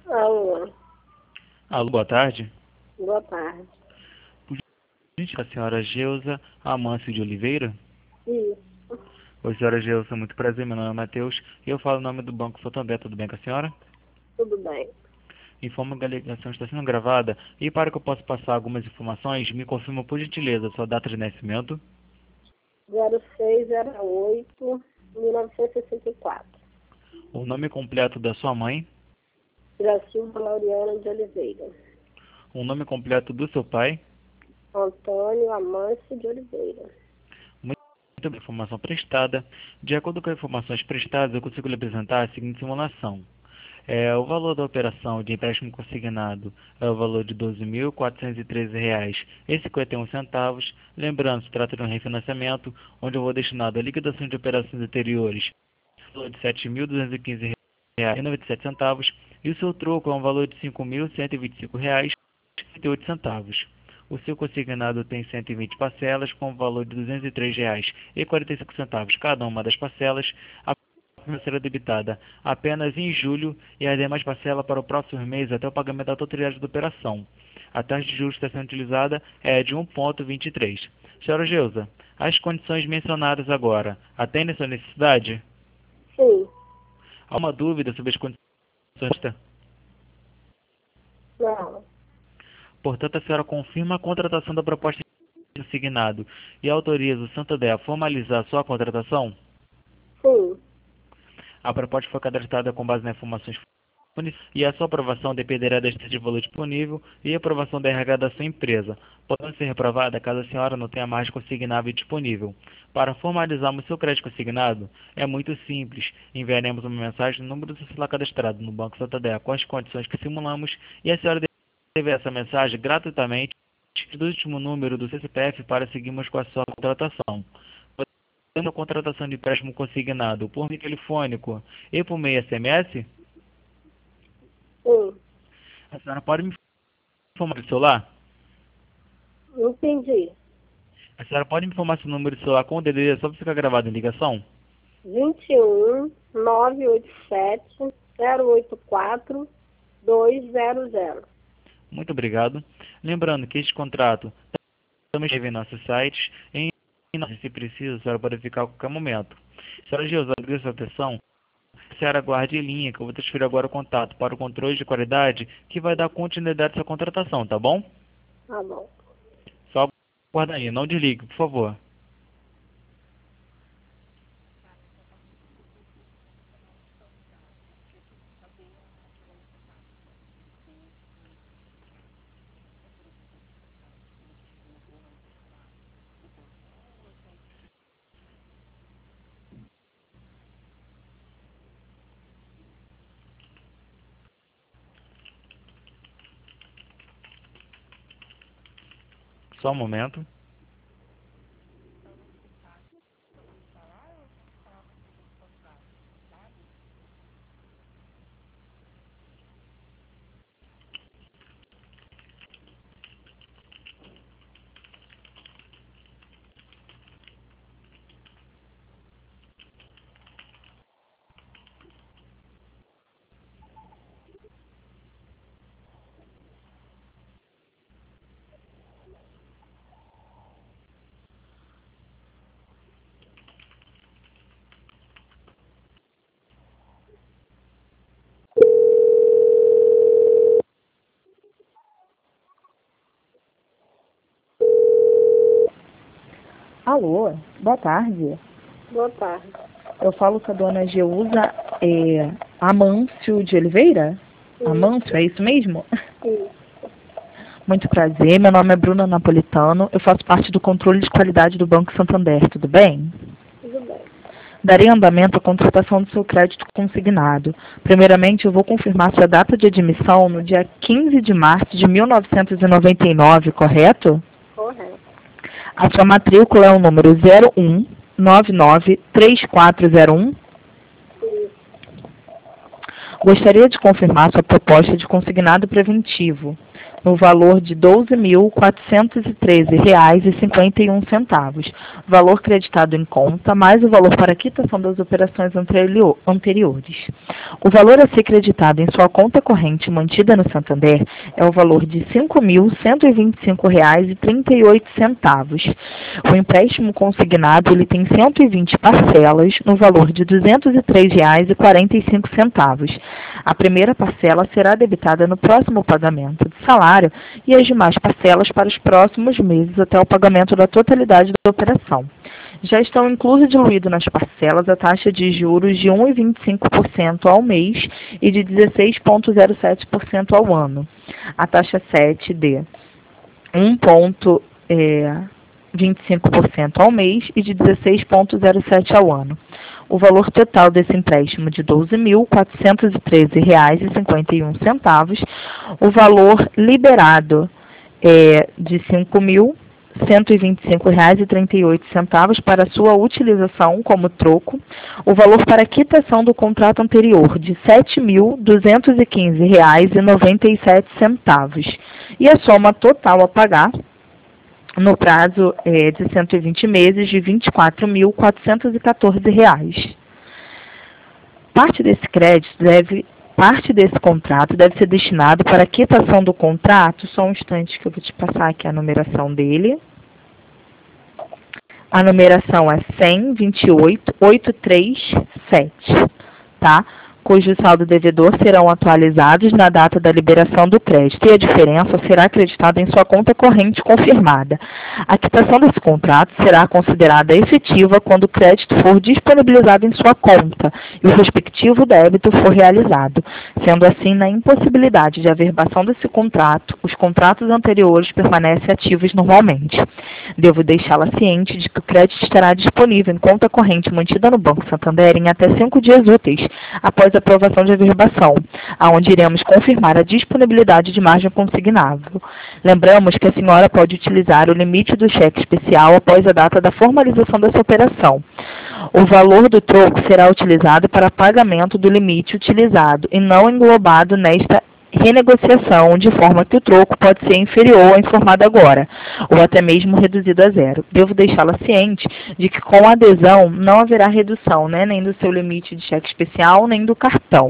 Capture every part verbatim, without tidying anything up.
Alô, Alô, boa tarde. boa tarde. Gente, a senhora Geusa Amâncio de Oliveira? Isso, Oi, senhora Geusa, muito prazer, meu nome é Matheus e eu falo em nome do Banco Santander, tudo bem com a senhora? tudo bem. Informo que a ligação está sendo gravada e para que eu possa passar algumas informações, me confirma por gentileza sua data de nascimento, zero seis zero oito mil novecentos e sessenta e quatro. o nome completo da sua mãe, Gracilda Laureana de Oliveira. o nome completo do seu pai. Antônio Amâncio de Oliveira. Muito bem, informação prestada. De acordo com as informações prestadas, eu consigo lhe apresentar a seguinte simulação. É, o valor da operação de empréstimo consignado é o valor de doze mil quatrocentos e treze reais e cinquenta e um centavos. Lembrando, se trata de um refinanciamento, onde eu vou destinado à liquidação de operações anteriores, o valor de sete mil duzentos e quinze reais e noventa e sete centavos, e o seu troco é um valor de cinco mil cento e vinte e cinco reais e trinta e oito centavos. O seu consignado tem cento e vinte parcelas com o valor de duzentos e três reais e quarenta e cinco centavos cada uma das parcelas. A primeira será debitada apenas em julho e as demais parcelas para o próximo mês até o pagamento da totalidade da operação. A taxa de juros que está sendo utilizada é de um vírgula vinte e três. Senhora Geusa, as condições mencionadas agora atendem sua necessidade? Sim, Há uma dúvida sobre as condições? não, Portanto, a senhora confirma a contratação da proposta de consignado e autoriza o Santander a formalizar sua contratação? sim, A proposta foi cadastrada com base nas informações fornecidas e a sua aprovação dependerá da estatística de valor disponível e aprovação da R H da sua empresa, podendo ser reprovada caso a senhora não tenha margem consignável disponível. Para formalizarmos seu crédito consignado, é muito simples. Enviaremos uma mensagem no número do seu celular cadastrado no Banco Santander com as condições que simulamos e a senhora deve essa mensagem gratuitamente do último número do C C P F para seguirmos com a sua contratação. Fazendo a contratação de empréstimo consignado por meio telefônico e por meio S M S, sim. a senhora pode me informar do celular? Entendi. A senhora pode me informar seu número de celular com o D D D só para ficar gravado em ligação? vinte e um, nove oito sete, zero oito quatro, dois zero zero. Muito obrigado. Lembrando que este contrato também esteve em nossos sites e se precisa, a senhora pode ficar a qualquer momento. Senhora Geusa, agradeço a atenção. A senhora aguarde em linha, que eu vou transferir agora o contato para o controle de qualidade, que vai dar continuidade à sua contratação, tá bom? Tá bom. Só aguarda aí, não desligue, por favor. Só um momento. Alô, boa tarde. Boa tarde. Eu falo com a dona Geusa é, Amâncio de Oliveira? Isso. Amâncio, é isso mesmo? Isso. Muito prazer, meu nome é Bruna Napolitano, eu faço parte do controle de qualidade do Banco Santander, tudo bem? Tudo bem. Darei andamento à contratação do seu crédito consignado. Primeiramente, eu vou confirmar sua data de admissão no dia quinze de março de mil novecentos e noventa e nove, correto? Correto. A sua matrícula é o número zero um nove nove três quatro zero um. Isso. Gostaria de confirmar sua proposta de consignado preventivo. no valor de doze mil quatrocentos e treze reais e cinquenta e um centavos, valor creditado em conta, mais o valor para quitação das operações anterior, anteriores. O valor a ser creditado em sua conta corrente mantida no Santander é o valor de cinco mil cento e vinte e cinco reais e trinta e oito centavos. O empréstimo consignado ele tem cento e vinte parcelas no valor de duzentos e três reais e quarenta e cinco centavos. A primeira parcela será debitada no próximo pagamento de salário e as demais parcelas para os próximos meses até o pagamento da totalidade da operação. Já estão inclusos diluídos nas parcelas a taxa de juros de um vírgula vinte e cinco por cento ao mês e de dezesseis vírgula zero sete por cento ao ano. A taxa sete de um vírgula vinte e cinco por cento ao mês e de dezesseis vírgula zero sete por cento ao ano. O valor total desse empréstimo de doze mil quatrocentos e treze reais e cinquenta e um centavos, o valor liberado é de cinco mil cento e vinte e cinco reais e trinta e oito centavos para sua utilização como troco, o valor para quitação do contrato anterior de sete mil duzentos e quinze reais e noventa e sete centavos e a soma total a pagar no prazo é, de cento e vinte meses de vinte e quatro mil quatrocentos e quatorze reais. Parte desse crédito deve, parte desse contrato deve ser destinado para a quitação do contrato, só um instante que eu vou te passar aqui a numeração dele. A numeração é cem, vinte e oito, oitocentos e trinta e sete, tá? Cujo saldo devedor serão atualizados na data da liberação do crédito e a diferença será acreditada em sua conta corrente confirmada. A quitação desse contrato será considerada efetiva quando o crédito for disponibilizado em sua conta e o respectivo débito for realizado. Sendo assim, na impossibilidade de averbação desse contrato, os contratos anteriores permanecem ativos normalmente. Devo deixá-la ciente de que o crédito estará disponível em conta corrente mantida no Banco Santander em até cinco dias úteis após a aprovação de averbação, aonde iremos confirmar a disponibilidade de margem consignável. Lembramos que a senhora pode utilizar o limite do cheque especial após a data da formalização dessa operação. O valor do troco será utilizado para pagamento do limite utilizado e não englobado nesta renegociação, de forma que o troco pode ser inferior ao informado agora, ou até mesmo reduzido a zero. Devo deixá-la ciente de que com a adesão não haverá redução, né, nem do seu limite de cheque especial, nem do cartão.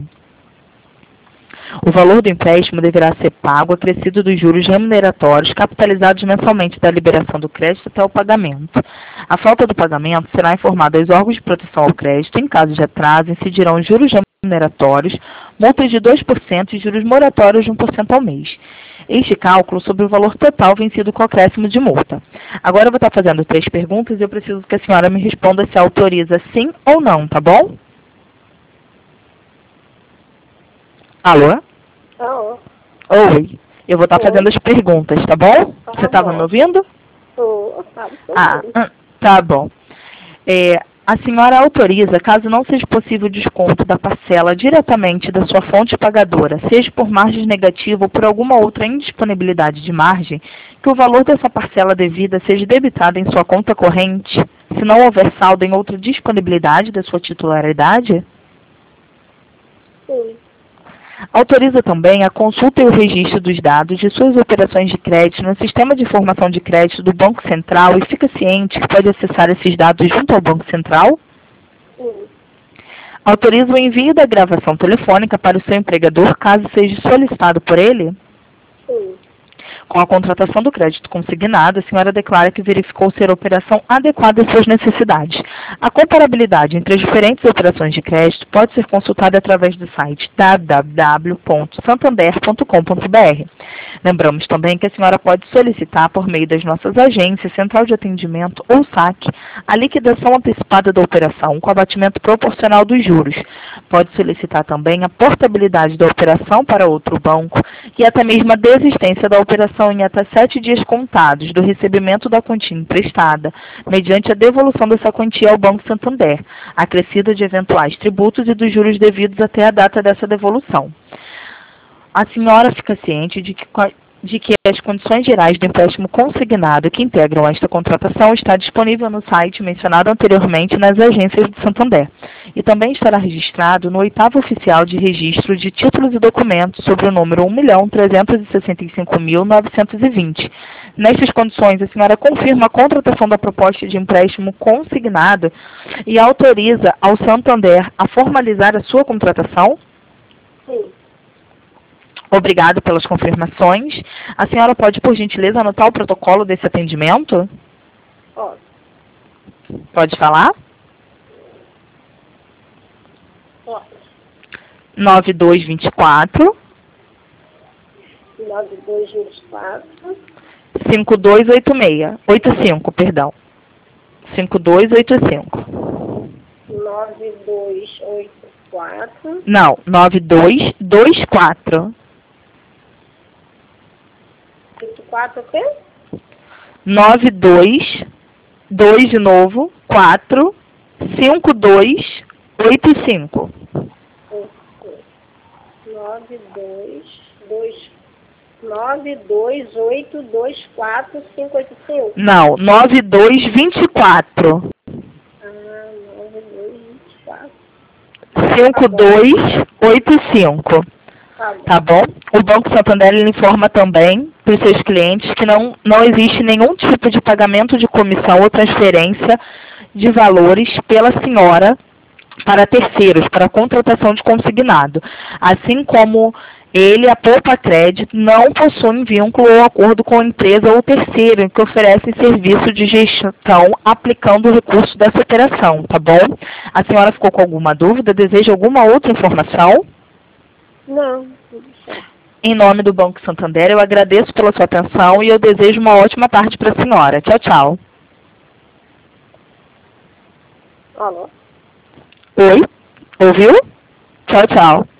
O valor do empréstimo deverá ser pago acrescido dos juros remuneratórios capitalizados mensalmente da liberação do crédito até o pagamento. A falta do pagamento será informada aos órgãos de proteção ao crédito. Em caso de atraso, incidirão juros remuneratórios, multas de dois por cento e juros moratórios de um por cento ao mês. Este cálculo sobre o valor total vencido com acréscimo de multa. Agora eu vou estar fazendo três perguntas e eu preciso que a senhora me responda se autoriza sim ou não, tá bom? Alô? Oh. Oi. Eu vou estar Oi. fazendo as perguntas, tá bom? Tá Você estava bom. me ouvindo? Oh, tá, Ah, hum, tá bom. É, a senhora autoriza, caso não seja possível o desconto da parcela diretamente da sua fonte pagadora, seja por margem negativa ou por alguma outra indisponibilidade de margem, que o valor dessa parcela devida seja debitado em sua conta corrente, se não houver saldo em outra disponibilidade da sua titularidade? Sim. Autoriza também a consulta e o registro dos dados de suas operações de crédito no sistema de informação de crédito do Banco Central e fica ciente que pode acessar esses dados junto ao Banco Central? Sim. Autoriza o envio da gravação telefônica para o seu empregador caso seja solicitado por ele? Sim. Com a contratação do crédito consignado, a senhora declara que verificou ser a operação adequada às suas necessidades. A comparabilidade entre as diferentes operações de crédito pode ser consultada através do site w w w ponto santander ponto com ponto b r. Lembramos também que a senhora pode solicitar, por meio das nossas agências, central de atendimento ou saque, a liquidação antecipada da operação com abatimento proporcional dos juros. Pode solicitar também a portabilidade da operação para outro banco e até mesmo a desistência da operação em até sete dias contados do recebimento da quantia emprestada, mediante a devolução dessa quantia ao Banco Santander, acrescida de eventuais tributos e dos juros devidos até a data dessa devolução. A senhora fica ciente de que, de que as condições gerais do empréstimo consignado que integram esta contratação está disponível no site mencionado anteriormente nas agências de Santander e também estará registrado no oitavo oficial de registro de títulos e documentos sobre o número um milhão trezentos e sessenta e cinco mil novecentos e vinte. Nestas condições, a senhora confirma a contratação da proposta de empréstimo consignado e autoriza ao Santander a formalizar a sua contratação? Sim. Obrigado pelas confirmações. A senhora pode, por gentileza, anotar o protocolo desse atendimento? Ó, Pode falar? ó, nove dois dois quatro, nove dois dois quatro, cinco dois oito seis. oito cinco, perdão. cinco dois oito cinco. nove dois oito quatro, Não, nove dois dois quatro. oito quatro, o quê? nove dois, dois de novo, quatro, cinco dois oito cinco. nove dois dois nove dois oito dois quatro cinco oito cinco. Não, nove dois dois quatro. Ah, nove dois dois quatro. cinco dois oito cinco. Tá bom. Tá bom? O Banco Santander ele informa também para os seus clientes que não, não existe nenhum tipo de pagamento de comissão ou transferência de valores pela senhora para terceiros, para a contratação de consignado. Assim como ele, a Poupa Crédito, não possui vínculo ou acordo com a empresa ou terceiro que oferecem serviço de gestão aplicando o recurso dessa operação, tá bom? A senhora ficou com alguma dúvida? Deseja alguma outra informação? Não, tudo certo. Em nome do Banco Santander, eu agradeço pela sua atenção e eu desejo uma ótima tarde para a senhora. Tchau, tchau. Alô? Oi? Ouviu? Tchau, tchau.